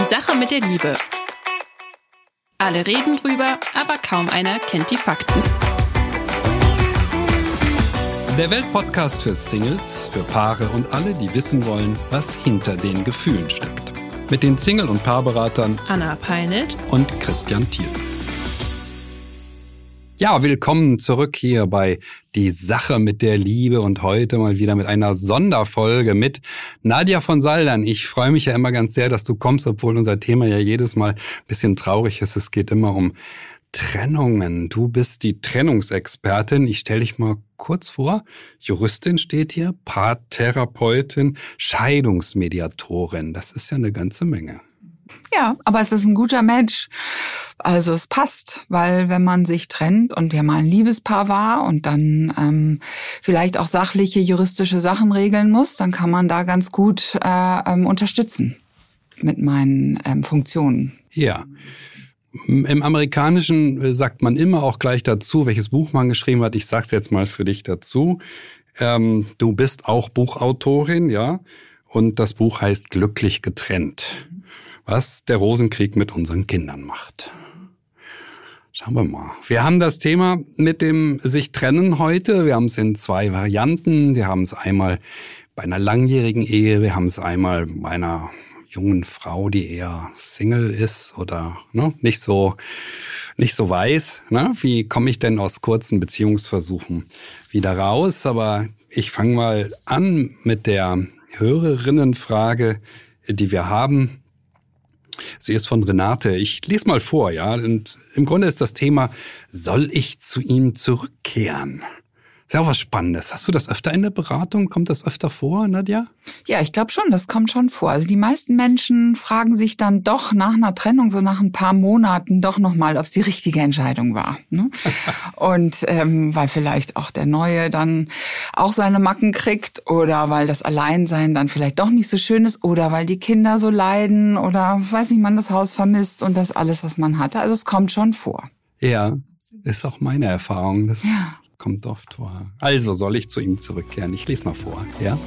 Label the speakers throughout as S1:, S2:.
S1: Sache mit der Liebe. Alle reden drüber, aber kaum einer kennt die Fakten.
S2: Der Weltpodcast für Singles, für Paare und alle, die wissen wollen, was hinter den Gefühlen steckt. Mit den Single- und Paarberatern
S1: Anna Peinelt
S2: und Christian Thiel. Ja, willkommen zurück hier bei Die Sache mit der Liebe und heute mal wieder mit einer Sonderfolge mit Nadja von Saldern. Ich freue mich ja immer ganz sehr, dass du kommst, obwohl unser Thema ja jedes Mal ein bisschen traurig ist. Es geht immer um Trennungen. Du bist die Trennungsexpertin. Ich stelle dich mal kurz vor. Juristin steht hier, Paartherapeutin, Scheidungsmediatorin. Das ist ja eine ganze Menge.
S3: Ja, aber es ist ein guter Mensch. Also es passt, weil wenn man sich trennt und ja mal ein Liebespaar war und dann vielleicht auch sachliche, juristische Sachen regeln muss, dann kann man da ganz gut unterstützen mit meinen Funktionen.
S2: Ja. Im Amerikanischen sagt man immer auch gleich dazu, welches Buch man geschrieben hat. Ich sag's jetzt mal für dich dazu. Du bist auch Buchautorin, ja. Und das Buch heißt Glücklich getrennt. Was der Rosenkrieg mit unseren Kindern macht. Schauen wir mal. Wir haben das Thema mit dem sich trennen heute. Wir haben es in zwei Varianten. Wir haben es einmal bei einer langjährigen Ehe. Wir haben es einmal bei einer jungen Frau, die eher Single ist oder nicht so weiß. Wie komme ich denn aus kurzen Beziehungsversuchen wieder raus? Aber ich fange mal an mit der Hörerinnenfrage, die wir haben. Sie ist von Renate. Ich lese mal vor, ja. Und im Grunde ist das Thema, soll ich zu ihm zurückkehren? Ist ja auch was Spannendes. Hast du das öfter in der Beratung? Kommt das öfter vor, Nadja?
S3: Ja, ich glaube schon, das kommt schon vor. Also die meisten Menschen fragen sich dann doch nach einer Trennung, so nach ein paar Monaten, doch nochmal, ob es die richtige Entscheidung war. Ne? Und weil vielleicht auch der Neue dann auch seine Macken kriegt oder weil das Alleinsein dann vielleicht doch nicht so schön ist oder weil die Kinder so leiden oder, weiß nicht, man das Haus vermisst und das alles, was man hatte. Also es kommt schon vor.
S2: Ja, ist auch meine Erfahrung. Das
S3: ja.
S2: Kommt oft vor. Also soll ich zu ihm zurückkehren? Ich lese mal vor, ja?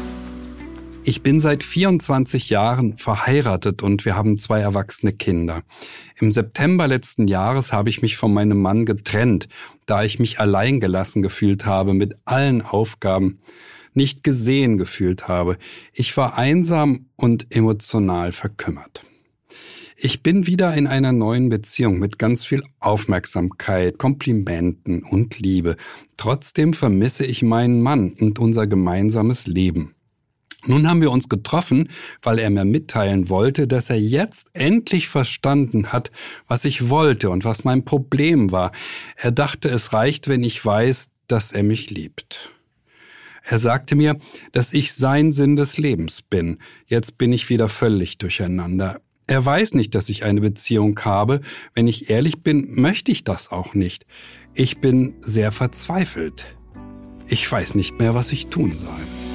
S2: Ich bin seit 24 Jahren verheiratet und wir haben 2 erwachsene Kinder. Im September letzten Jahres habe ich mich von meinem Mann getrennt, da ich mich alleingelassen gefühlt habe mit allen Aufgaben, nicht gesehen gefühlt habe. Ich war einsam und emotional verkümmert. Ich bin wieder in einer neuen Beziehung mit ganz viel Aufmerksamkeit, Komplimenten und Liebe. Trotzdem vermisse ich meinen Mann und unser gemeinsames Leben. Nun haben wir uns getroffen, weil er mir mitteilen wollte, dass er jetzt endlich verstanden hat, was ich wollte und was mein Problem war. Er dachte, es reicht, wenn ich weiß, dass er mich liebt. Er sagte mir, dass ich sein Sinn des Lebens bin. Jetzt bin ich wieder völlig durcheinander. Er weiß nicht, dass ich eine Beziehung habe. Wenn ich ehrlich bin, möchte ich das auch nicht. Ich bin sehr verzweifelt. Ich weiß nicht mehr, was ich tun soll.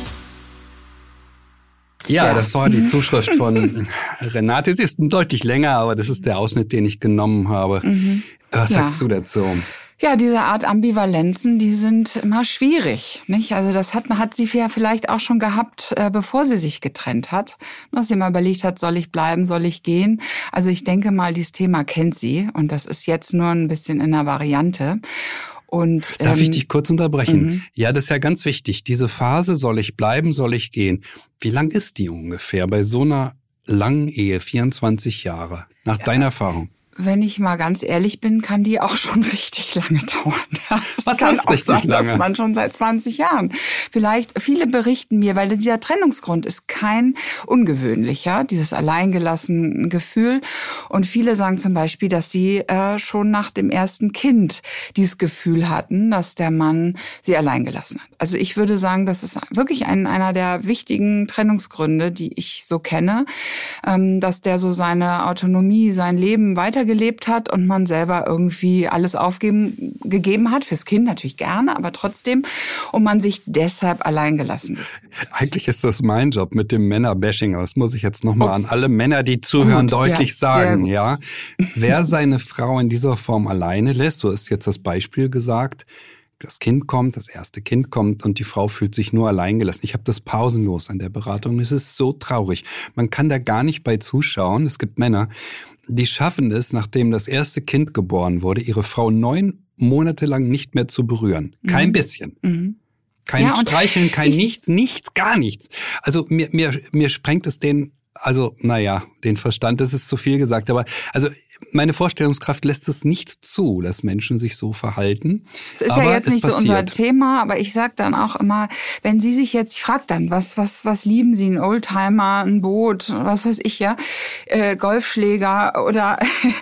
S2: Ja, das war die Zuschrift von Renate. Sie ist deutlich länger, aber das ist der Ausschnitt, den ich genommen habe. Was sagst du dazu?
S3: Ja, diese Art Ambivalenzen, die sind immer schwierig, nicht? Also das hat sie ja vielleicht auch schon gehabt, bevor sie sich getrennt hat, dass sie mal überlegt hat, soll ich bleiben, soll ich gehen? Also ich denke mal, dieses Thema kennt sie und das ist jetzt nur ein bisschen in der Variante. Und,
S2: darf ich dich kurz unterbrechen? Ja, das ist ja ganz wichtig. Diese Phase, soll ich bleiben, soll ich gehen? Wie lang ist die ungefähr bei so einer langen Ehe, 24 Jahre, nach deiner Erfahrung?
S3: Wenn ich mal ganz ehrlich bin, kann die auch schon richtig lange dauern.
S2: Was heißt richtig lange?
S3: Dass man schon seit 20 Jahren. Vielleicht, viele berichten mir, weil dieser Trennungsgrund ist kein ungewöhnlicher, dieses alleingelassene Gefühl. Und viele sagen zum Beispiel, dass sie schon nach dem ersten Kind dieses Gefühl hatten, dass der Mann sie alleingelassen hat. Also ich würde sagen, das ist wirklich einer der wichtigen Trennungsgründe, die ich so kenne, dass der so seine Autonomie, sein Leben weitergelebt hat und man selber irgendwie alles gegeben hat, fürs Kind natürlich gerne, aber trotzdem, und man sich deshalb allein gelassen wird.
S2: Eigentlich ist das mein Job mit dem Männerbashing, aber das muss ich jetzt nochmal an alle Männer, die zuhören, deutlich sagen. Ja, wer seine Frau in dieser Form alleine lässt, du hast jetzt das Beispiel gesagt, Das Kind kommt, das erste Kind kommt und die Frau fühlt sich nur allein gelassen. Ich habe das pausenlos an der Beratung. Es ist so traurig. Man kann da gar nicht bei zuschauen. Es gibt Männer, die schaffen es, nachdem das erste Kind geboren wurde, ihre Frau 9 Monate lang nicht mehr zu berühren. Kein bisschen.
S3: Mhm.
S2: Kein Streicheln, nichts, gar nichts. Also mir sprengt es den Verstand, das ist zu viel gesagt, aber also meine Vorstellungskraft lässt es nicht zu, dass Menschen sich so verhalten.
S3: Es ist ja jetzt nicht so unser Thema, aber ich sag dann auch immer, wenn Sie sich jetzt, ich frage dann, was lieben Sie, ein Oldtimer, ein Boot, was weiß ich ja, Golfschläger oder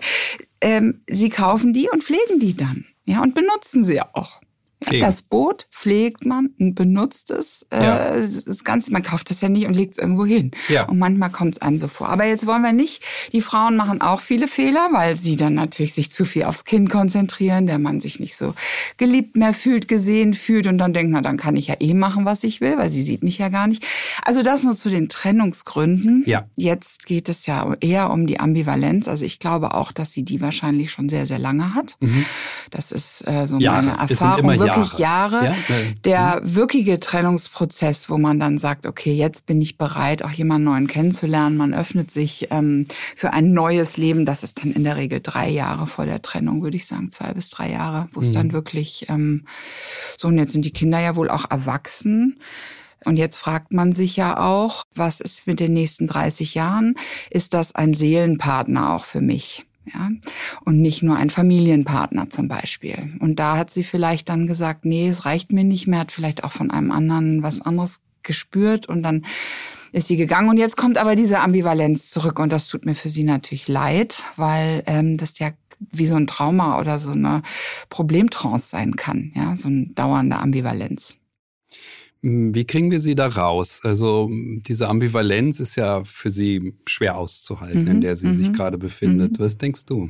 S3: Sie kaufen die und pflegen die dann, ja, und benutzen sie auch. Das Boot pflegt man und benutzt es. Das Ganze, man kauft das ja nicht und legt es irgendwo hin. Ja. Und manchmal kommt es einem so vor. Aber jetzt wollen wir nicht, die Frauen machen auch viele Fehler, weil sie dann natürlich sich zu viel aufs Kind konzentrieren, der Mann sich nicht so geliebt mehr fühlt, gesehen fühlt und dann denkt, na, dann kann ich ja machen, was ich will, weil sie sieht mich ja gar nicht. Also das nur zu den Trennungsgründen. Ja. Jetzt geht es ja eher um die Ambivalenz. Also ich glaube auch, dass sie die wahrscheinlich schon sehr, sehr lange hat. Mhm. Das ist so meine Erfahrung. Jahre. Ja? Der wirkliche Trennungsprozess, wo man dann sagt, okay, jetzt bin ich bereit, auch jemanden Neuen kennenzulernen. Man öffnet sich für ein neues Leben. Das ist dann in der Regel 3 Jahre vor der Trennung, würde ich sagen, 2 bis 3 Jahre, wo es dann wirklich so, und jetzt sind die Kinder ja wohl auch erwachsen. Und jetzt fragt man sich ja auch, was ist mit den nächsten 30 Jahren? Ist das ein Seelenpartner auch für mich? Ja, und nicht nur ein Familienpartner zum Beispiel. Und da hat sie vielleicht dann gesagt, nee, es reicht mir nicht mehr, hat vielleicht auch von einem anderen was anderes gespürt und dann ist sie gegangen. Und jetzt kommt aber diese Ambivalenz zurück und das tut mir für sie natürlich leid, weil das ja wie so ein Trauma oder so eine Problemtrance sein kann, ja, so eine dauernde Ambivalenz.
S2: Wie kriegen wir sie da raus? Also diese Ambivalenz ist ja für sie schwer auszuhalten, in der sie sich gerade befindet. Was denkst du?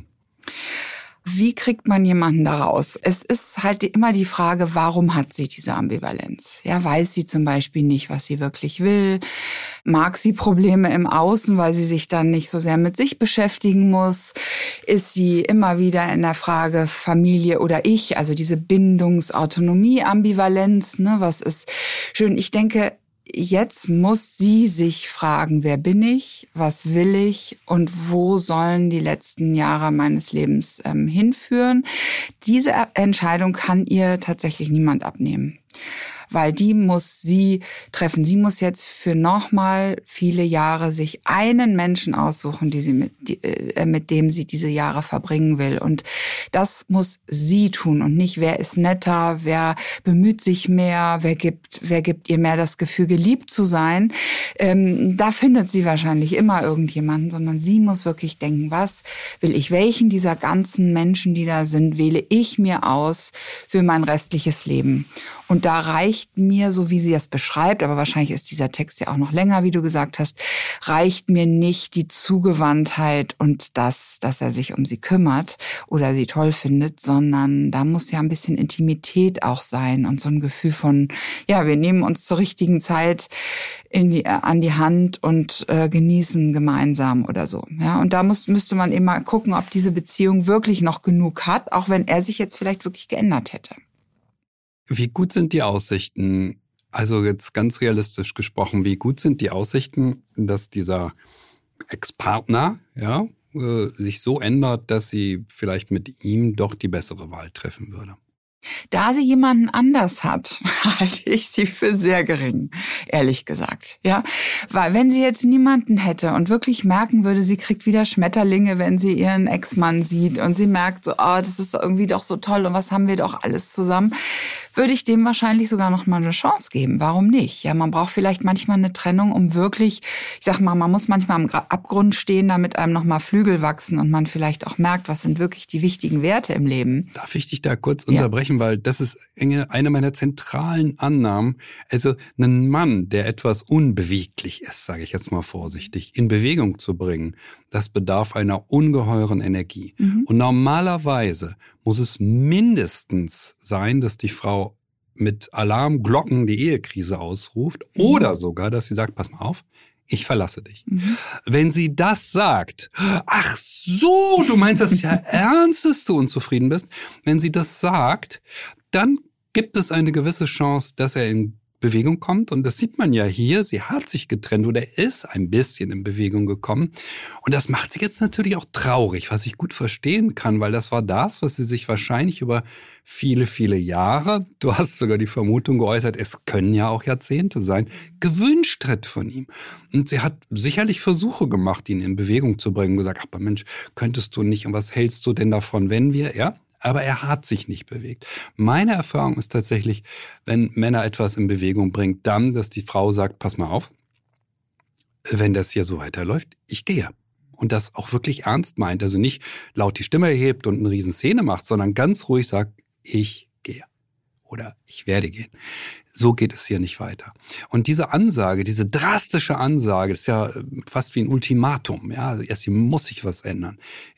S3: Wie kriegt man jemanden da raus? Es ist halt immer die Frage, warum hat sie diese Ambivalenz? Ja, weiß sie zum Beispiel nicht, was sie wirklich will? Mag sie Probleme im Außen, weil sie sich dann nicht so sehr mit sich beschäftigen muss? Ist sie immer wieder in der Frage Familie oder ich, also diese Bindungsautonomie-Ambivalenz, ne? Was ist schön? Ich denke, jetzt muss sie sich fragen, wer bin ich, was will ich und wo sollen die letzten Jahre meines Lebens hinführen. Diese Entscheidung kann ihr tatsächlich niemand abnehmen, weil die muss sie treffen. Sie muss jetzt für nochmal viele Jahre sich einen Menschen aussuchen, mit dem sie diese Jahre verbringen will. Und das muss sie tun und nicht, wer ist netter, wer bemüht sich mehr, wer gibt ihr mehr das Gefühl, geliebt zu sein. Da findet sie wahrscheinlich immer irgendjemanden, sondern sie muss wirklich denken, was will ich, welchen dieser ganzen Menschen, die da sind, wähle ich mir aus für mein restliches Leben. Und da reicht mir, so wie sie es beschreibt, aber wahrscheinlich ist dieser Text ja auch noch länger, wie du gesagt hast, reicht mir nicht die Zugewandtheit und das, dass er sich um sie kümmert oder sie toll findet, sondern da muss ja ein bisschen Intimität auch sein und so ein Gefühl von, ja, wir nehmen uns zur richtigen Zeit an die Hand und genießen gemeinsam oder so. Ja, und da müsste man eben mal gucken, ob diese Beziehung wirklich noch genug hat, auch wenn er sich jetzt vielleicht wirklich geändert hätte.
S2: Wie gut sind die Aussichten, also jetzt ganz realistisch gesprochen, wie gut sind die Aussichten, dass dieser Ex-Partner sich so ändert, dass sie vielleicht mit ihm doch die bessere Wahl treffen würde?
S3: Da sie jemanden anders hat, halte ich sie für sehr gering, ehrlich gesagt. Ja, weil wenn sie jetzt niemanden hätte und wirklich merken würde, sie kriegt wieder Schmetterlinge, wenn sie ihren Ex-Mann sieht und sie merkt so, das ist irgendwie doch so toll und was haben wir doch alles zusammen, würde ich dem wahrscheinlich sogar noch mal eine Chance geben. Warum nicht? Ja, man braucht vielleicht manchmal eine Trennung, um wirklich, ich sag mal, man muss manchmal am Abgrund stehen, damit einem noch mal Flügel wachsen und man vielleicht auch merkt, was sind wirklich die wichtigen Werte im Leben.
S2: Darf ich dich da kurz unterbrechen, weil das ist eine meiner zentralen Annahmen. Also einen Mann, der etwas unbeweglich ist, sage ich jetzt mal vorsichtig, in Bewegung zu bringen, das bedarf einer ungeheuren Energie. Mhm. Und normalerweise muss es mindestens sein, dass die Frau mit Alarmglocken die Ehekrise ausruft oder sogar, dass sie sagt, pass mal auf, ich verlasse dich. Mhm. Wenn sie das sagt, ach so, du meinst das ja ernst, dass du unzufrieden bist. Wenn sie das sagt, dann gibt es eine gewisse Chance, dass er in Bewegung kommt. Und das sieht man ja hier. Sie hat sich getrennt oder ist ein bisschen in Bewegung gekommen. Und das macht sie jetzt natürlich auch traurig, was ich gut verstehen kann, weil das war das, was sie sich wahrscheinlich über viele, viele Jahre, du hast sogar die Vermutung geäußert, es können ja auch Jahrzehnte sein, gewünscht hat von ihm. Und sie hat sicherlich Versuche gemacht, ihn in Bewegung zu bringen, gesagt, ach Mensch, könntest du nicht und was hältst du denn davon, wenn wir, ja? Aber er hat sich nicht bewegt. Meine Erfahrung ist tatsächlich, wenn Männer etwas in Bewegung bringt, dann, dass die Frau sagt, pass mal auf, wenn das hier so weiterläuft, ich gehe. Und das auch wirklich ernst meint. Also nicht laut die Stimme erhebt und eine riesen Szene macht, sondern ganz ruhig sagt, ich gehe. Oder ich werde gehen. So geht es hier nicht weiter. Und diese Ansage, diese drastische Ansage, ist ja fast wie ein Ultimatum. Ja, erst hier muss sich was ändern.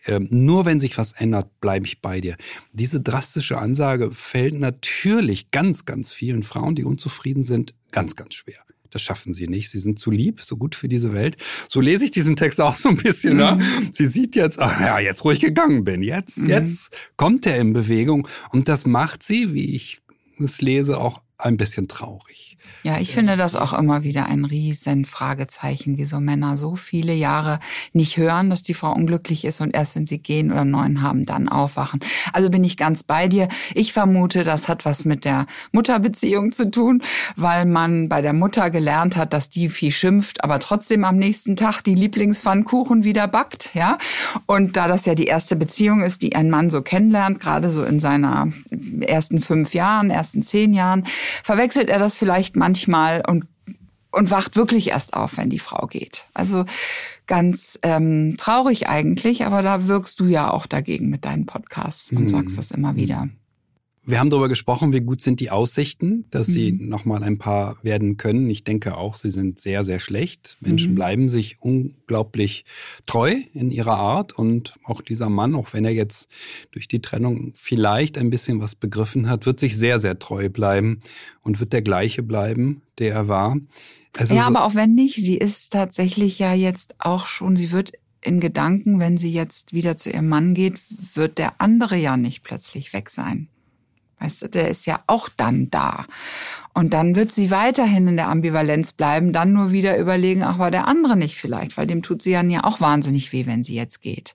S2: Nur wenn sich was ändert, bleibe ich bei dir. Diese drastische Ansage fällt natürlich ganz, ganz vielen Frauen, die unzufrieden sind, ganz, ganz schwer. Das schaffen sie nicht. Sie sind zu lieb, so gut für diese Welt. So lese ich diesen Text auch so ein bisschen. Ne? Sie sieht jetzt, ach ja, jetzt wo ich gegangen bin. Jetzt kommt er in Bewegung. Und das macht sie, wie ich es lese, auch ein bisschen traurig.
S3: Ja, ich finde das auch immer wieder ein riesen Fragezeichen, wieso Männer so viele Jahre nicht hören, dass die Frau unglücklich ist und erst wenn sie gehen oder einen neuen haben, dann aufwachen. Also bin ich ganz bei dir. Ich vermute, das hat was mit der Mutterbeziehung zu tun, weil man bei der Mutter gelernt hat, dass die viel schimpft, aber trotzdem am nächsten Tag die Lieblingspfannkuchen wieder backt, ja. Und da das ja die erste Beziehung ist, die ein Mann so kennenlernt, gerade so in seiner ersten 5 Jahren, ersten 10 Jahren, verwechselt er das vielleicht manchmal und wacht wirklich erst auf, wenn die Frau geht. Also ganz traurig eigentlich, aber da wirkst du ja auch dagegen mit deinen Podcasts und sagst das immer wieder.
S2: Wir haben darüber gesprochen, wie gut sind die Aussichten, dass sie nochmal ein Paar werden können. Ich denke auch, sie sind sehr, sehr schlecht. Menschen bleiben sich unglaublich treu in ihrer Art. Und auch dieser Mann, auch wenn er jetzt durch die Trennung vielleicht ein bisschen was begriffen hat, wird sich sehr, sehr treu bleiben und wird der gleiche bleiben, der er war. Also
S3: ja, aber auch wenn nicht, sie ist tatsächlich ja jetzt auch schon, sie wird in Gedanken, wenn sie jetzt wieder zu ihrem Mann geht, wird der andere ja nicht plötzlich weg sein. Weißt du, der ist ja auch dann da. Und dann wird sie weiterhin in der Ambivalenz bleiben, dann nur wieder überlegen, ach, war der andere nicht vielleicht, weil dem tut sie ja auch wahnsinnig weh, wenn sie jetzt geht.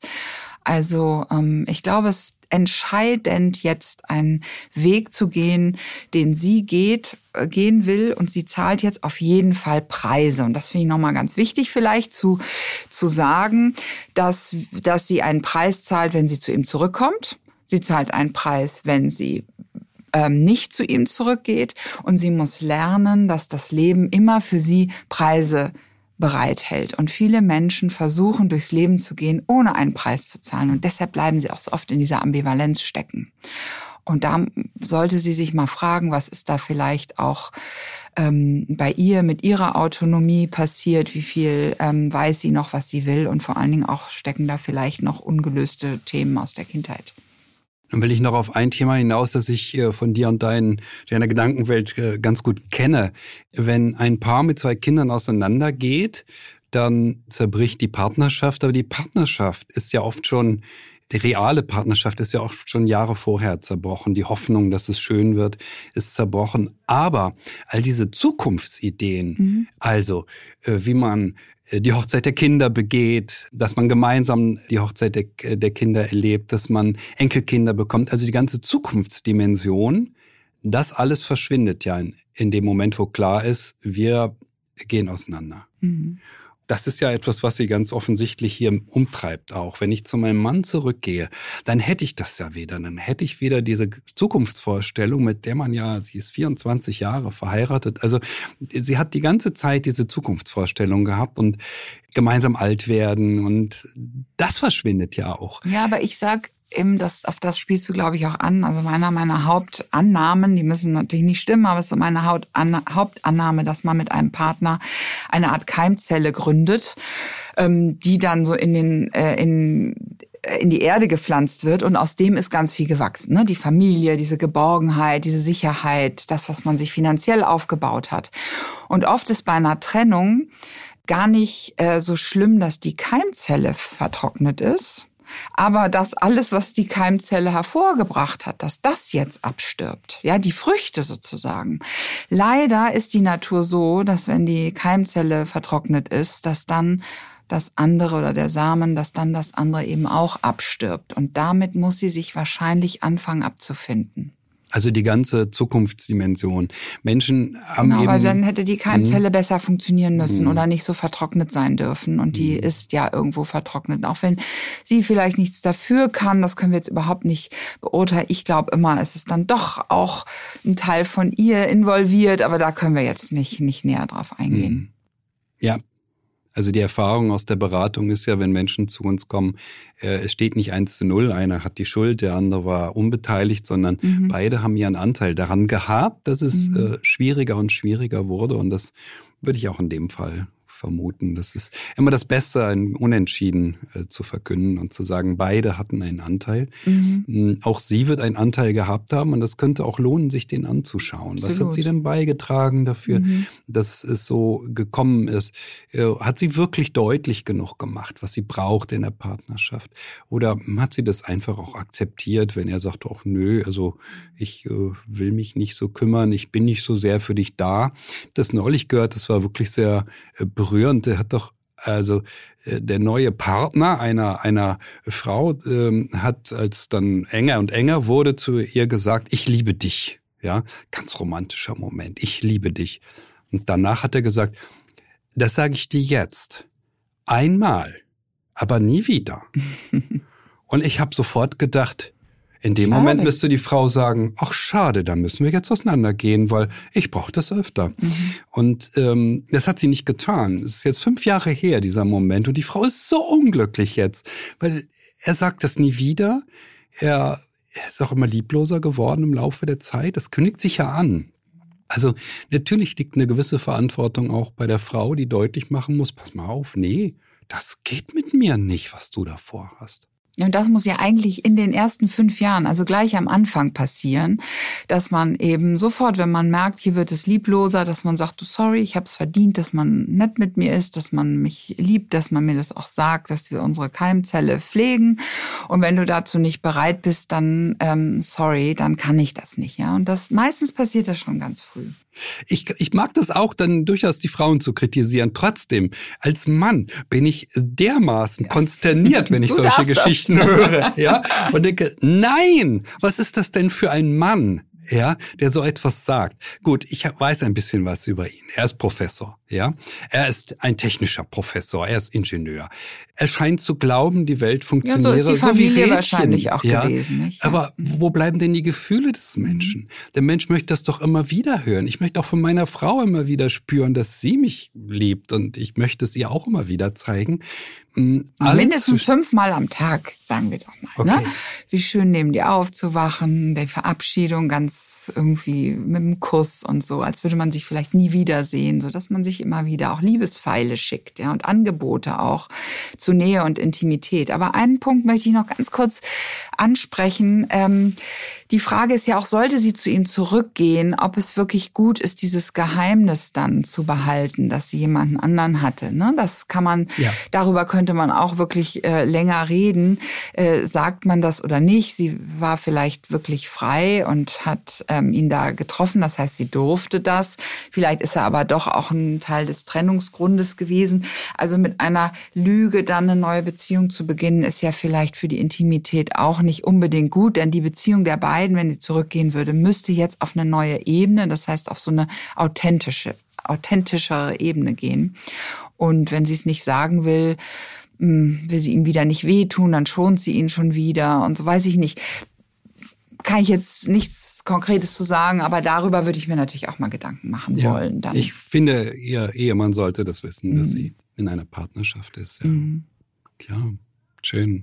S3: Also ich glaube, es ist entscheidend, jetzt einen Weg zu gehen, den sie gehen will. Und sie zahlt jetzt auf jeden Fall Preise. Und das finde ich nochmal ganz wichtig vielleicht zu sagen, dass sie einen Preis zahlt, wenn sie zu ihm zurückkommt. Sie zahlt einen Preis, wenn sie nicht zu ihm zurückgeht. Und sie muss lernen, dass das Leben immer für sie Preise bereithält. Und viele Menschen versuchen, durchs Leben zu gehen, ohne einen Preis zu zahlen. Und deshalb bleiben sie auch so oft in dieser Ambivalenz stecken. Und da sollte sie sich mal fragen, was ist da vielleicht auch bei ihr mit ihrer Autonomie passiert, wie viel weiß sie noch, was sie will. Und vor allen Dingen auch stecken da vielleicht noch ungelöste Themen aus der Kindheit.
S2: Nun will ich noch auf ein Thema hinaus, das ich von dir und deiner Gedankenwelt ganz gut kenne. Wenn ein Paar mit 2 Kindern auseinandergeht, dann zerbricht die Partnerschaft. Aber die Partnerschaft ist ja oft schon, die reale Partnerschaft ist ja oft schon Jahre vorher zerbrochen. Die Hoffnung, dass es schön wird, ist zerbrochen. Aber all diese Zukunftsideen, also wie man die Hochzeit der Kinder begeht, dass man gemeinsam die Hochzeit der Kinder erlebt, dass man Enkelkinder bekommt. Also die ganze Zukunftsdimension, das alles verschwindet ja in dem Moment, wo klar ist, wir gehen auseinander. Das ist ja etwas, was sie ganz offensichtlich hier umtreibt auch. Wenn ich zu meinem Mann zurückgehe, dann hätte ich das ja wieder. Dann hätte ich wieder diese Zukunftsvorstellung, mit der man ja, sie ist 24 Jahre verheiratet. Also sie hat die ganze Zeit diese Zukunftsvorstellung gehabt und gemeinsam alt werden. Und das verschwindet ja auch.
S3: Ja, aber ich sag eben, auf das spielst du, glaube ich, auch an. Also meiner Hauptannahmen, die müssen natürlich nicht stimmen, aber es ist so meine Hauptannahme, dass man mit einem Partner eine Art Keimzelle gründet, die dann so in die Erde gepflanzt wird und aus dem ist ganz viel gewachsen. Ne? Die Familie, diese Geborgenheit, diese Sicherheit, das, was man sich finanziell aufgebaut hat. Und oft ist bei einer Trennung gar nicht so schlimm, dass die Keimzelle vertrocknet ist, aber dass alles, was die Keimzelle hervorgebracht hat, dass das jetzt abstirbt, ja, die Früchte sozusagen. Leider ist die Natur so, dass wenn die Keimzelle vertrocknet ist, dass dann das andere oder der Samen, dass dann das andere eben auch abstirbt. Und damit muss sie sich wahrscheinlich anfangen abzufinden.
S2: Also die ganze Zukunftsdimension. Menschen haben
S3: genau,
S2: eben...
S3: weil dann hätte die Keimzelle besser funktionieren müssen oder nicht so vertrocknet sein dürfen. Und die ist ja irgendwo vertrocknet. Auch wenn sie vielleicht nichts dafür kann, das können wir jetzt überhaupt nicht beurteilen. Ich glaube immer, es ist dann doch auch ein Teil von ihr involviert. Aber da können wir jetzt nicht näher drauf eingehen.
S2: Ja. Also die Erfahrung aus der Beratung ist ja, wenn Menschen zu uns kommen, es steht nicht 1:0, einer hat die Schuld, der andere war unbeteiligt, sondern beide haben ihren Anteil daran gehabt, dass es schwieriger und schwieriger wurde. Und das würde ich auch in dem Fall vermuten. Das ist immer das Beste, ein Unentschieden zu verkünden und zu sagen, beide hatten einen Anteil. Auch sie wird einen Anteil gehabt haben und das könnte auch lohnen, sich den anzuschauen.
S3: Absolut.
S2: Was hat sie denn beigetragen dafür, dass es so gekommen ist? Hat sie wirklich deutlich genug gemacht, was sie braucht in der Partnerschaft? Oder hat sie das einfach auch akzeptiert, wenn er sagt, ach nö, also ich will mich nicht so kümmern, ich bin nicht so sehr für dich da. Das neulich gehört, das war wirklich sehr berührend. Der hat doch, also der neue Partner einer Frau hat, als dann enger und enger wurde, zu ihr gesagt, ich liebe dich. Ja, ganz romantischer Moment, ich liebe dich. Und danach hat er gesagt, das sage ich dir jetzt. Einmal, aber nie wieder. Und ich habe sofort gedacht, in dem Moment müsste die Frau sagen, ach schade, dann müssen wir jetzt auseinandergehen, weil ich brauche das öfter. Und das hat sie nicht getan. Es ist jetzt 5 Jahre her, dieser Moment. Und die Frau ist so unglücklich jetzt, weil er sagt das nie wieder. Er ist auch immer liebloser geworden im Laufe der Zeit. Das kündigt sich ja an. Also natürlich liegt eine gewisse Verantwortung auch bei der Frau, die deutlich machen muss, pass mal auf, nee, das geht mit mir nicht, was du davor hast.
S3: Und das muss ja eigentlich in den ersten 5 Jahren, also gleich am Anfang passieren, dass man eben sofort, wenn man merkt, hier wird es liebloser, dass man sagt, sorry, ich habe es verdient, dass man nett mit mir ist, dass man mich liebt, dass man mir das auch sagt, dass wir unsere Keimzelle pflegen. Und wenn du dazu nicht bereit bist, dann sorry, dann kann ich das nicht. Ja. Und das meistens passiert das schon ganz früh.
S2: Ich mag das auch, dann durchaus die Frauen zu kritisieren. Trotzdem, als Mann bin ich dermaßen konsterniert, wenn ich solche Geschichten höre. Ja? Und denke, nein, was ist das denn für ein Mann? Ja, der so etwas sagt. Gut, ich weiß ein bisschen was über ihn. Er ist Professor, ja. Er ist ein technischer Professor, er ist Ingenieur. Er scheint zu glauben, die Welt funktioniere
S3: so ist die Familie
S2: so wie Rädchen.
S3: Wahrscheinlich auch gewesen, nicht?
S2: Aber wo bleiben denn die Gefühle des Menschen? Der Mensch möchte das doch immer wieder hören. Ich möchte auch von meiner Frau immer wieder spüren, dass sie mich liebt und ich möchte es ihr auch immer wieder zeigen.
S3: Mindestens 5-mal am Tag, sagen wir doch mal.
S2: Okay.
S3: Ne? Wie schön neben dir aufzuwachen, der Verabschiedung ganz irgendwie mit einem Kuss und so, als würde man sich vielleicht nie wiedersehen, so dass man sich immer wieder auch Liebespfeile schickt, ja, und Angebote auch zu Nähe und Intimität. Aber einen Punkt möchte ich noch ganz kurz ansprechen. Die Frage ist ja auch, sollte sie zu ihm zurückgehen, ob es wirklich gut ist, dieses Geheimnis dann zu behalten, dass sie jemanden anderen hatte. Ne? Das kann man, darüber könnte man auch wirklich länger reden. Sagt man das oder nicht? Sie war vielleicht wirklich frei und hat ihn da getroffen. Das heißt, sie durfte das. Vielleicht ist er aber doch auch ein Teil des Trennungsgrundes gewesen. Also mit einer Lüge dann eine neue Beziehung zu beginnen, ist ja vielleicht für die Intimität auch nicht unbedingt gut, denn die Beziehung der beiden, wenn sie zurückgehen würde, müsste jetzt auf eine neue Ebene, das heißt auf so eine authentischere Ebene gehen. Und wenn sie es nicht sagen will sie ihm wieder nicht wehtun, dann schont sie ihn schon wieder und so, weiß ich nicht. Kann ich jetzt nichts Konkretes zu sagen, aber darüber würde ich mir natürlich auch mal Gedanken machen wollen. Dann.
S2: Ich finde, ihr Ehemann sollte das wissen, dass sie in einer Partnerschaft ist. Ja, klar, schön.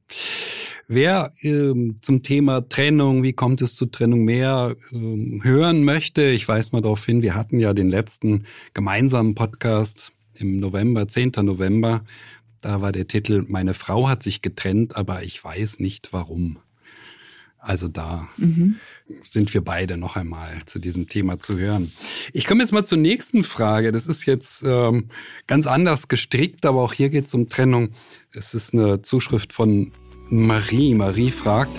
S2: Wer zum Thema Trennung, wie kommt es zu Trennung, mehr hören möchte, ich weise mal darauf hin, wir hatten ja den letzten gemeinsamen Podcast im November, 10. November. Da war der Titel, meine Frau hat sich getrennt, aber ich weiß nicht warum. Also da sind wir beide noch einmal zu diesem Thema zu hören. Ich komme jetzt mal zur nächsten Frage. Das ist jetzt ganz anders gestrickt, aber auch hier geht es um Trennung. Es ist eine Zuschrift von Marie fragt,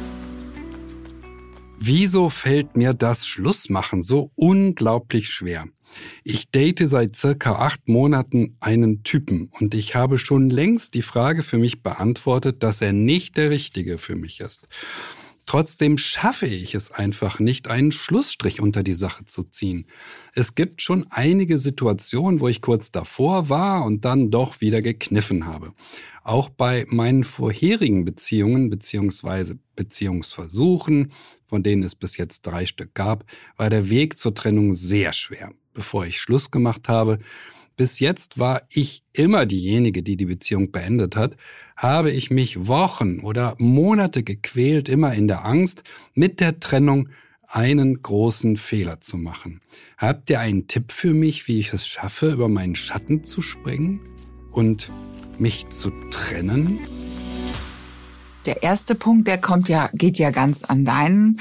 S2: wieso fällt mir das Schlussmachen so unglaublich schwer? Ich date seit circa 8 Monaten einen Typen und ich habe schon längst die Frage für mich beantwortet, dass er nicht der Richtige für mich ist. Trotzdem schaffe ich es einfach nicht, einen Schlussstrich unter die Sache zu ziehen. Es gibt schon einige Situationen, wo ich kurz davor war und dann doch wieder gekniffen habe. Auch bei meinen vorherigen Beziehungen bzw. Beziehungsversuchen, von denen es bis jetzt 3 Stück gab, war der Weg zur Trennung sehr schwer. Bevor ich Schluss gemacht habe, bis jetzt war ich immer diejenige, die die Beziehung beendet hat, habe ich mich Wochen oder Monate gequält, immer in der Angst, mit der Trennung einen großen Fehler zu machen. Habt ihr einen Tipp für mich, wie ich es schaffe, über meinen Schatten zu springen und mich zu trennen?
S3: Der erste Punkt, geht ja ganz an deinen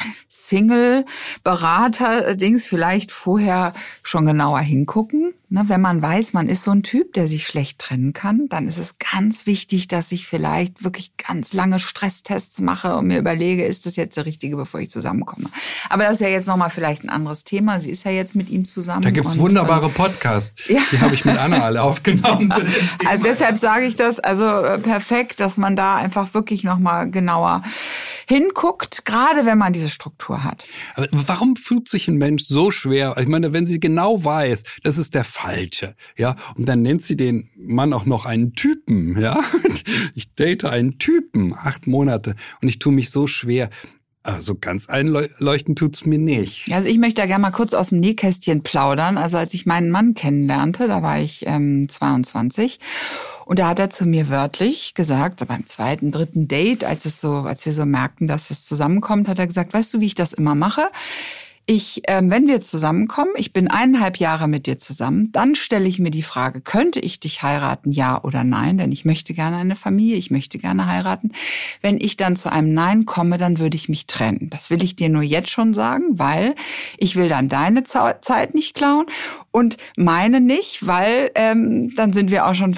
S3: Single-Berater-Dings. Vielleicht vorher schon genauer hingucken. Wenn man weiß, man ist so ein Typ, der sich schlecht trennen kann, dann ist es ganz wichtig, dass ich vielleicht wirklich ganz lange Stresstests mache und mir überlege, ist das jetzt der Richtige, bevor ich zusammenkomme. Aber das ist ja jetzt nochmal vielleicht ein anderes Thema. Sie ist ja jetzt mit ihm zusammen.
S2: Da gibt's wunderbare Podcasts. Ja. Die habe ich mit Anna alle aufgenommen.
S3: Also deshalb sage ich das, perfekt, dass man da einfach wirklich nochmal genauer hinguckt, gerade wenn man diese Struktur hat.
S2: Aber warum fühlt sich ein Mensch so schwer? Ich meine, wenn sie genau weiß, das ist der Falsche, ja, und dann nennt sie den Mann auch noch einen Typen, ja. Ich date einen Typen, 8 Monate und ich tue mich so schwer. Also ganz einleuchten tut's mir nicht.
S3: Also ich möchte da gerne mal kurz aus dem Nähkästchen plaudern. Also als ich meinen Mann kennenlernte, da war ich 22 und da hat er zu mir wörtlich gesagt, so beim 2., 3. Date, als wir so merkten, dass es zusammenkommt, hat er gesagt, weißt du, wie ich das immer mache? Wenn wir zusammenkommen, ich bin 1,5 Jahre mit dir zusammen, dann stelle ich mir die Frage, könnte ich dich heiraten, ja oder nein? Denn ich möchte gerne eine Familie, ich möchte gerne heiraten. Wenn ich dann zu einem Nein komme, dann würde ich mich trennen. Das will ich dir nur jetzt schon sagen, weil ich will dann deine Zeit nicht klauen und meine nicht, weil dann sind wir auch schon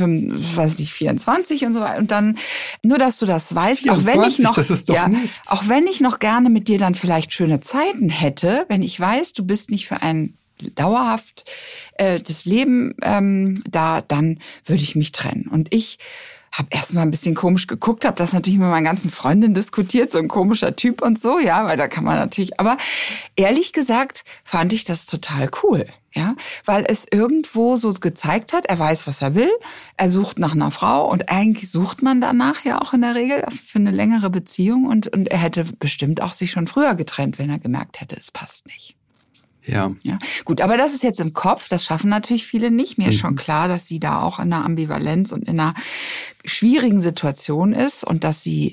S3: 24 und so weiter. Und dann, nur dass du das weißt,
S2: 24, das ist doch nichts.
S3: Auch wenn ich noch gerne mit dir dann vielleicht schöne Zeiten hätte, wenn ich weiß, du bist nicht für ein dauerhaft das Leben da, dann würde ich mich trennen. Und ich habe erstmal ein bisschen komisch geguckt, habe das natürlich mit meinen ganzen Freundinnen diskutiert, so ein komischer Typ und so, ja, weil da kann man natürlich, aber ehrlich gesagt fand ich das total cool, ja, weil es irgendwo so gezeigt hat, er weiß, was er will, er sucht nach einer Frau und eigentlich sucht man danach ja auch in der Regel für eine längere Beziehung und er hätte bestimmt auch sich schon früher getrennt, wenn er gemerkt hätte, es passt nicht.
S2: Ja.
S3: Gut, aber das ist jetzt im Kopf, das schaffen natürlich viele nicht. Mir ist schon klar, dass sie da auch in einer Ambivalenz und in einer schwierigen Situation ist und dass sie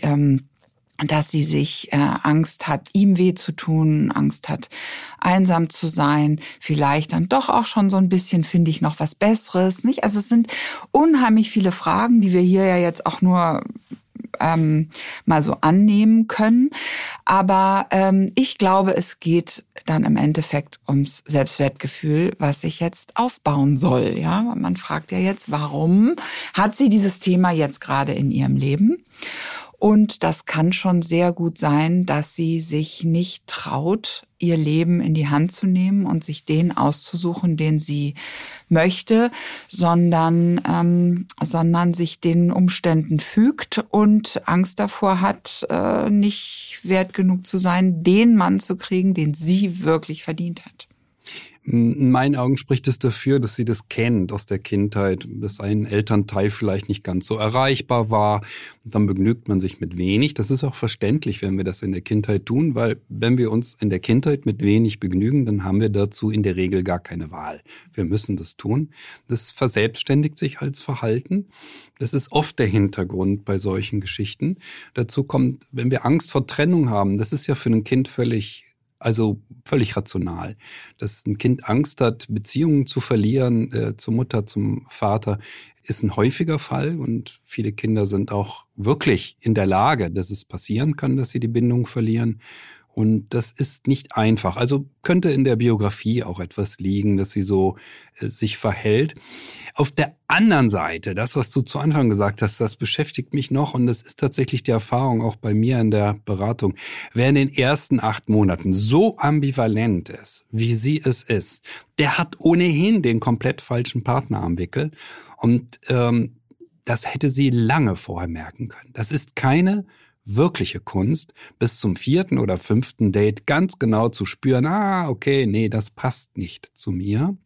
S3: sich Angst hat, ihm weh zu tun, Angst hat, einsam zu sein, vielleicht dann doch auch schon so ein bisschen, finde ich, noch was Besseres, nicht? Also es sind unheimlich viele Fragen, die wir hier ja jetzt auch nur mal so annehmen können. Aber ich glaube, es geht dann im Endeffekt ums Selbstwertgefühl, was sich jetzt aufbauen soll. Ja, man fragt ja jetzt, warum hat sie dieses Thema jetzt gerade in ihrem Leben? Und das kann schon sehr gut sein, dass sie sich nicht traut, ihr Leben in die Hand zu nehmen und sich den auszusuchen, den sie möchte, sondern sich den Umständen fügt und Angst davor hat, nicht wert genug zu sein, den Mann zu kriegen, den sie wirklich verdient hat.
S2: In meinen Augen spricht es dafür, dass sie das kennt aus der Kindheit, dass ein Elternteil vielleicht nicht ganz so erreichbar war. Und dann begnügt man sich mit wenig. Das ist auch verständlich, wenn wir das in der Kindheit tun, weil wenn wir uns in der Kindheit mit wenig begnügen, dann haben wir dazu in der Regel gar keine Wahl. Wir müssen das tun. Das verselbstständigt sich als Verhalten. Das ist oft der Hintergrund bei solchen Geschichten. Dazu kommt, wenn wir Angst vor Trennung haben, das ist ja für ein Kind völlig rational. Dass ein Kind Angst hat, Beziehungen zu verlieren, zur Mutter, zum Vater, ist ein häufiger Fall. Und viele Kinder sind auch wirklich in der Lage, dass es passieren kann, dass sie die Bindung verlieren. Und das ist nicht einfach. Also könnte in der Biografie auch etwas liegen, dass sie so sich verhält. Auf der anderen Seite, das, was du zu Anfang gesagt hast, das beschäftigt mich noch. Und das ist tatsächlich die Erfahrung auch bei mir in der Beratung. Wer in den ersten 8 Monaten so ambivalent ist, wie sie es ist, der hat ohnehin den komplett falschen Partner am Wickel. Und das hätte sie lange vorher merken können. Das ist keine wirkliche Kunst, bis zum 4. oder 5. Date ganz genau zu spüren, okay, nee, das passt nicht zu mir.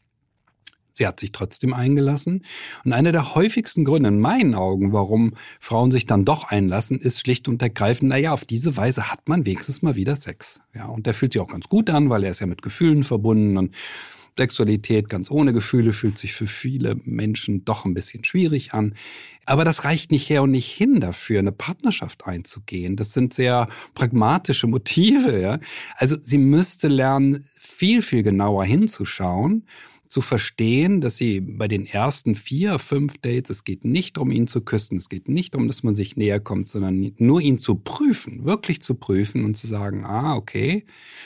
S2: Sie hat sich trotzdem eingelassen. Und einer der häufigsten Gründe in meinen Augen, warum Frauen sich dann doch einlassen, ist schlicht und ergreifend, auf diese Weise hat man wenigstens mal wieder Sex. Ja, und der fühlt sich auch ganz gut an, weil er ist ja mit Gefühlen verbunden und Sexualität ganz ohne Gefühle fühlt sich für viele Menschen doch ein bisschen schwierig an. Aber das reicht nicht her und nicht hin dafür, eine Partnerschaft einzugehen. Das sind sehr pragmatische Motive. Ja? Also sie müsste lernen, viel, viel genauer hinzuschauen, zu verstehen, dass sie bei den ersten 4, 5 Dates, es geht nicht darum, ihn zu küssen, es geht nicht darum, dass man sich näher kommt, sondern nur ihn zu prüfen, wirklich zu prüfen und zu sagen, okay.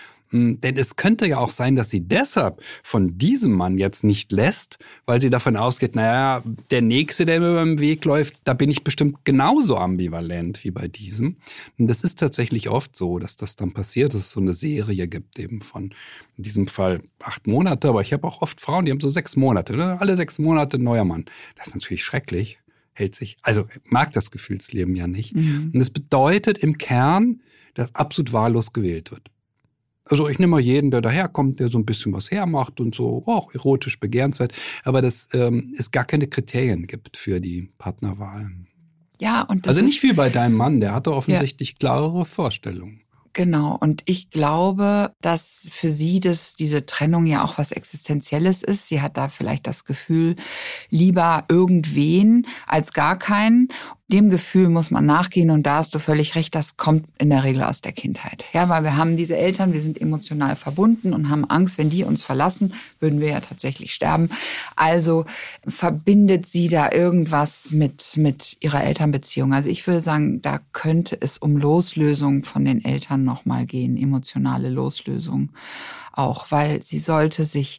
S2: Denn es könnte ja auch sein, dass sie deshalb von diesem Mann jetzt nicht lässt, weil sie davon ausgeht, der Nächste, der mir über den Weg läuft, da bin ich bestimmt genauso ambivalent wie bei diesem. Und das ist tatsächlich oft so, dass das dann passiert, dass es so eine Serie gibt eben von, in diesem Fall 8 Monate, aber ich habe auch oft Frauen, die haben so 6 Monate, ne? Alle 6 Monate ein neuer Mann. Das ist natürlich schrecklich, hält sich, also mag das Gefühlsleben ja nicht. Mhm. Und das bedeutet im Kern, dass absolut wahllos gewählt wird. Also ich nehme mal jeden, der daherkommt, der so ein bisschen was hermacht und so, auch erotisch begehrenswert, aber dass es gar keine Kriterien gibt für die Partnerwahl.
S3: Ja, und das
S2: also nicht wie bei deinem Mann, der hatte offensichtlich klarere Vorstellungen.
S3: Genau, und ich glaube, dass für sie diese Trennung ja auch was Existenzielles ist. Sie hat da vielleicht das Gefühl, lieber irgendwen als gar keinen. Dem Gefühl muss man nachgehen und da hast du völlig recht, das kommt in der Regel aus der Kindheit. Ja, weil wir haben diese Eltern, wir sind emotional verbunden und haben Angst, wenn die uns verlassen, würden wir ja tatsächlich sterben. Also verbindet sie da irgendwas mit ihrer Elternbeziehung. Also ich würde sagen, da könnte es um Loslösung von den Eltern nochmal gehen, emotionale Loslösung auch, weil sie sollte sich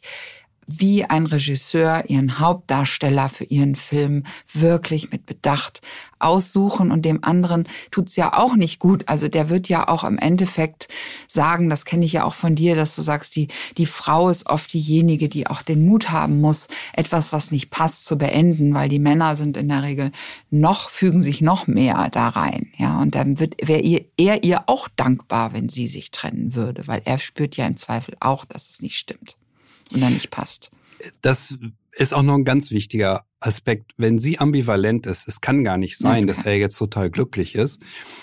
S3: wie ein Regisseur ihren Hauptdarsteller für ihren Film wirklich mit Bedacht aussuchen und dem anderen tut's ja auch nicht gut. Also der wird ja auch im Endeffekt sagen, das kenne ich ja auch von dir, dass du sagst, die Frau ist oft diejenige, die auch den Mut haben muss, etwas, was nicht passt, zu beenden, weil die Männer sind in der Regel fügen sich noch mehr da rein. Ja, und dann wäre er ihr auch dankbar, wenn sie sich trennen würde, weil er spürt ja im Zweifel auch, dass es nicht stimmt und dann nicht passt.
S2: Das ist auch noch ein ganz wichtiger Aspekt. Wenn sie ambivalent ist, es kann gar nicht sein, dass er jetzt total glücklich ist.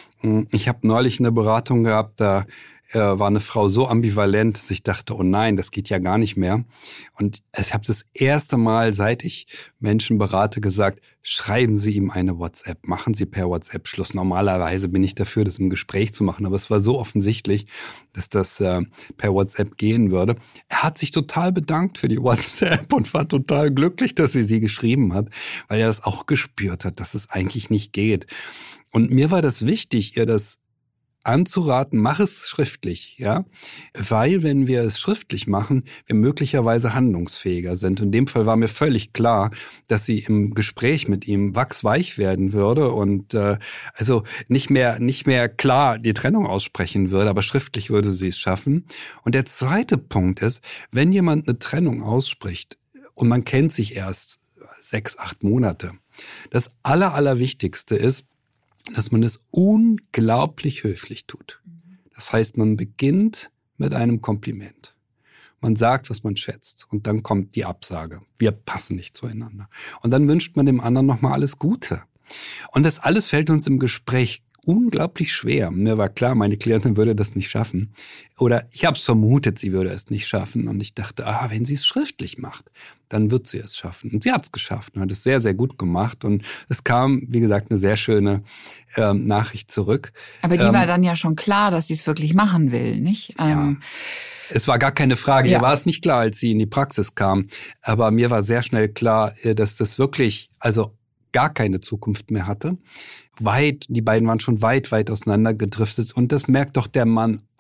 S2: Ich habe neulich eine Beratung gehabt, da war eine Frau so ambivalent, dass ich dachte, oh nein, das geht ja gar nicht mehr. Und ich habe das erste Mal, seit ich Menschen berate, gesagt, schreiben Sie ihm eine WhatsApp, machen Sie per WhatsApp Schluss. Normalerweise bin ich dafür, das im Gespräch zu machen, aber es war so offensichtlich, dass das per WhatsApp gehen würde. Er hat sich total bedankt für die WhatsApp und war total glücklich, dass sie geschrieben hat, weil er das auch gespürt hat, dass es eigentlich nicht geht. Und mir war das wichtig, ihr das anzuraten, mach es schriftlich, ja, weil wenn wir es schriftlich machen, wir möglicherweise handlungsfähiger sind. In dem Fall war mir völlig klar, dass sie im Gespräch mit ihm wachsweich werden würde und also nicht mehr klar die Trennung aussprechen würde, aber schriftlich würde sie es schaffen. Und der zweite Punkt ist, wenn jemand eine Trennung ausspricht und man kennt sich erst 6, 8 Monate, das Allerwichtigste ist, dass man es unglaublich höflich tut. Das heißt, man beginnt mit einem Kompliment. Man sagt, was man schätzt. Und dann kommt die Absage. Wir passen nicht zueinander. Und dann wünscht man dem anderen nochmal alles Gute. Und das alles fällt uns im Gespräch unglaublich schwer. Mir war klar, meine Klientin würde das nicht schaffen. Oder ich habe es vermutet, sie würde es nicht schaffen. Und ich dachte, wenn sie es schriftlich macht, dann wird sie es schaffen. Und sie hat es geschafft und hat es sehr, sehr gut gemacht. Und es kam, wie gesagt, eine sehr schöne Nachricht zurück.
S3: Aber die war dann ja schon klar, dass sie es wirklich machen will, nicht?
S2: Ja. Es war gar keine Frage. Ihr war es nicht klar, als sie in die Praxis kam. Aber mir war sehr schnell klar, dass das wirklich, also gar keine Zukunft mehr hatte. Die beiden waren schon weit auseinander gedriftet. Und das merkt doch der Mann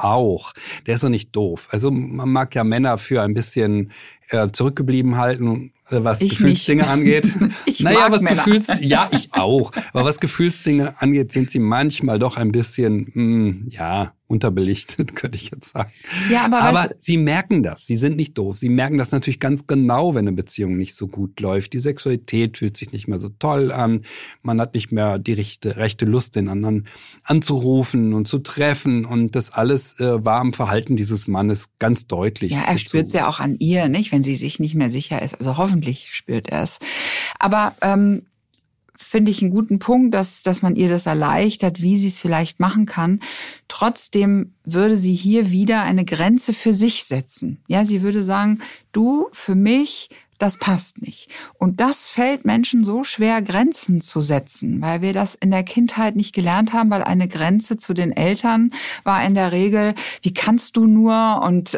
S2: auch. Der ist doch nicht doof. Also man mag ja Männer für ein bisschen zurückgeblieben halten, was Gefühlsdinge angeht.
S3: Ich mag Männer.
S2: Ja, ich auch. Aber was Gefühlsdinge angeht, sind sie manchmal doch ein bisschen, unterbelichtet, könnte ich jetzt sagen.
S3: Ja, aber
S2: sie merken das. Sie sind nicht doof. Sie merken das natürlich ganz genau, wenn eine Beziehung nicht so gut läuft. Die Sexualität fühlt sich nicht mehr so toll an. Man hat nicht mehr die rechte Lust, den anderen anzurufen und zu treffen. Und das alles war am Verhalten dieses Mannes ganz deutlich.
S3: Ja, er spürt es ja auch an ihr, nicht, wenn sie sich nicht mehr sicher ist. Also hoffentlich spürt er es. Aber finde ich einen guten Punkt, dass man ihr das erleichtert, wie sie es vielleicht machen kann. Trotzdem würde sie hier wieder eine Grenze für sich setzen. Ja, sie würde sagen, du, für mich, das passt nicht. Und das fällt Menschen so schwer, Grenzen zu setzen, weil wir das in der Kindheit nicht gelernt haben, weil eine Grenze zu den Eltern war in der Regel, wie kannst du nur und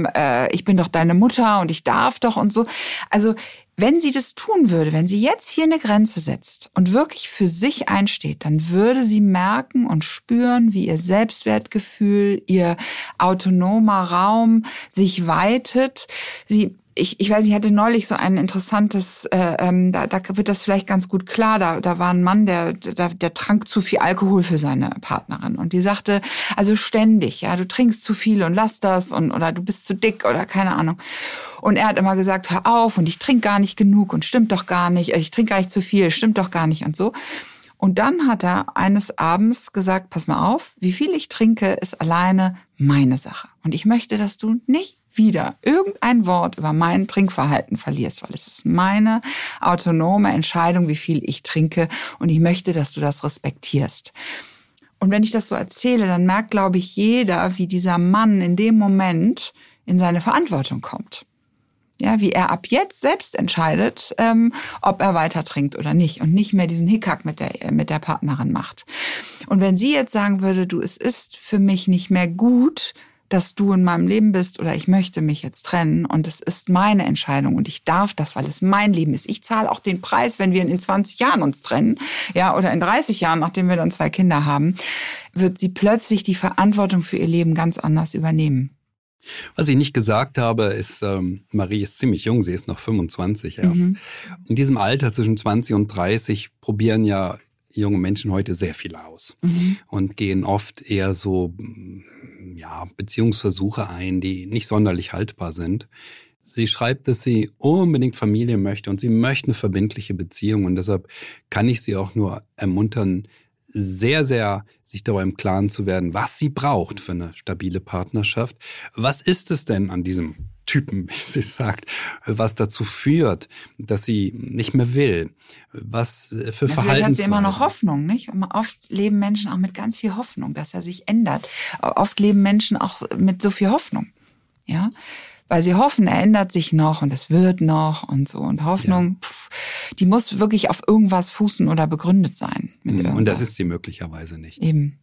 S3: ich bin doch deine Mutter und ich darf doch und so. Also wenn sie das tun würde, wenn sie jetzt hier eine Grenze setzt und wirklich für sich einsteht, dann würde sie merken und spüren, wie ihr Selbstwertgefühl, ihr autonomer Raum sich weitet. Ich weiß, ich hatte neulich so ein interessantes, da wird das vielleicht ganz gut klar, da war ein Mann, der trank zu viel Alkohol für seine Partnerin und die sagte, also ständig, ja, du trinkst zu viel und lass das oder du bist zu dick oder keine Ahnung. Und er hat immer gesagt, hör auf und ich trinke gar nicht genug und stimmt doch gar nicht, ich trinke gar nicht zu viel, stimmt doch gar nicht und so. Und dann hat er eines Abends gesagt, pass mal auf, wie viel ich trinke, ist alleine meine Sache. Und ich möchte, dass du nicht wieder irgendein Wort über mein Trinkverhalten verlierst, weil es ist meine autonome Entscheidung, wie viel ich trinke und ich möchte, dass du das respektierst. Und wenn ich das so erzähle, dann merkt, glaube ich, jeder, wie dieser Mann in dem Moment in seine Verantwortung kommt. Ja, wie er ab jetzt selbst entscheidet, ob er weiter trinkt oder nicht und nicht mehr diesen Hickhack mit der Partnerin macht. Und wenn sie jetzt sagen würde, du, es ist für mich nicht mehr gut, dass du in meinem Leben bist oder ich möchte mich jetzt trennen und es ist meine Entscheidung und ich darf das, weil es mein Leben ist. Ich zahle auch den Preis, wenn wir in 20 Jahren uns trennen, ja, oder in 30 Jahren, nachdem wir dann 2 Kinder haben, wird sie plötzlich die Verantwortung für ihr Leben ganz anders übernehmen.
S2: Was ich nicht gesagt habe, ist, Marie ist ziemlich jung, sie ist noch 25 erst. In diesem Alter zwischen 20 und 30 probieren ja junge Menschen heute sehr viel aus und gehen oft eher so Beziehungsversuche ein, die nicht sonderlich haltbar sind. Sie schreibt, dass sie unbedingt Familie möchte und sie möchte eine verbindliche Beziehung und deshalb kann ich sie auch nur ermuntern, sehr, sehr sich darüber im Klaren zu werden, was sie braucht für eine stabile Partnerschaft. Was ist es denn an diesem Typen, wie sie sagt, was dazu führt, dass sie nicht mehr will? Was für Verhaltensweisen?
S3: Vielleicht hat sie immer noch Hoffnung, nicht? Oft leben Menschen auch mit ganz viel Hoffnung, dass er sich ändert. Oft leben Menschen auch mit so viel Hoffnung, ja? Weil sie hoffen, er ändert sich noch und es wird noch und so. Und Hoffnung, die muss wirklich auf irgendwas fußen oder begründet sein.
S2: Und das ist sie möglicherweise nicht.
S3: Eben.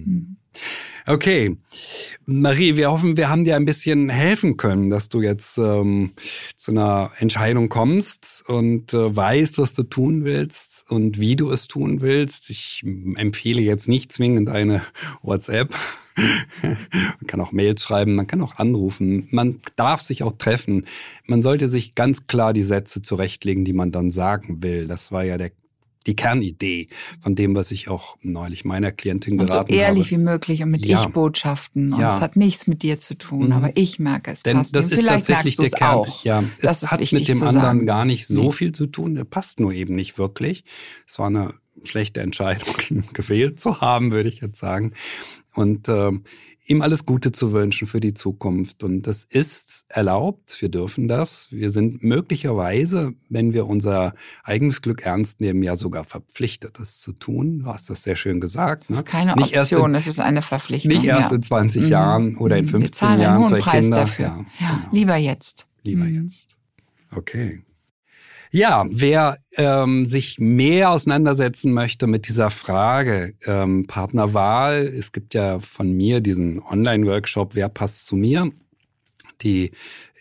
S2: Okay. Marie, wir hoffen, wir haben dir ein bisschen helfen können, dass du jetzt zu einer Entscheidung kommst und weißt, was du tun willst und wie du es tun willst. Ich empfehle jetzt nicht zwingend eine WhatsApp. Man kann auch Mails schreiben, man kann auch anrufen, man darf sich auch treffen. Man sollte sich ganz klar die Sätze zurechtlegen, die man dann sagen will. Das war ja die Kernidee von dem, was ich auch neulich meiner Klientin geraten habe.
S3: Und so ehrlich wie möglich und mit Ich-Botschaften. Und es hat nichts mit dir zu tun, aber ich merke, es passt.
S2: Denn das ist tatsächlich der Kern.
S3: Auch.
S2: Ja, es hat mit dem anderen gar nicht so viel zu tun. Der passt nur eben nicht wirklich. Es war eine schlechte Entscheidung, gewählt zu haben, würde ich jetzt sagen. Und ihm alles Gute zu wünschen für die Zukunft. Und das ist erlaubt, wir dürfen das. Wir sind möglicherweise, wenn wir unser eigenes Glück ernst nehmen, ja sogar verpflichtet, das zu tun. Du hast das sehr schön gesagt.
S3: Das ist keine Option, das ist eine Verpflichtung.
S2: Nicht erst in 20 Jahren oder in 15 Jahren 2
S3: Preis
S2: Kinder.
S3: Dafür. Ja, genau. Lieber jetzt.
S2: Lieber jetzt. Okay. Ja, wer sich mehr auseinandersetzen möchte mit dieser Frage Partnerwahl, es gibt ja von mir diesen Online-Workshop Wer passt zu mir? Die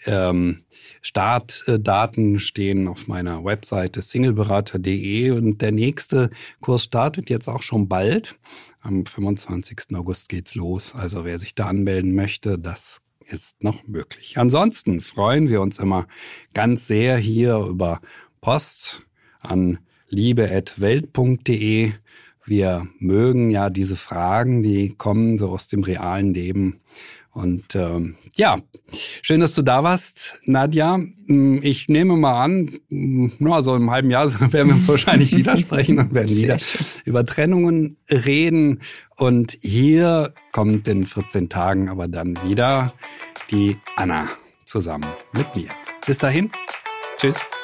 S2: Startdaten stehen auf meiner Webseite singleberater.de und der nächste Kurs startet jetzt auch schon bald. Am 25. August geht's los. Also wer sich da anmelden möchte, das ist noch möglich. Ansonsten freuen wir uns immer ganz sehr hier über Post an liebe@welt.de. Wir mögen ja diese Fragen, die kommen so aus dem realen Leben. Und schön, dass du da warst, Nadja. Ich nehme mal an, so im halben Jahr werden wir uns wahrscheinlich widersprechen und werden wieder über Trennungen reden. Und hier kommt in 14 Tagen aber dann wieder die Anna zusammen mit mir. Bis dahin, tschüss.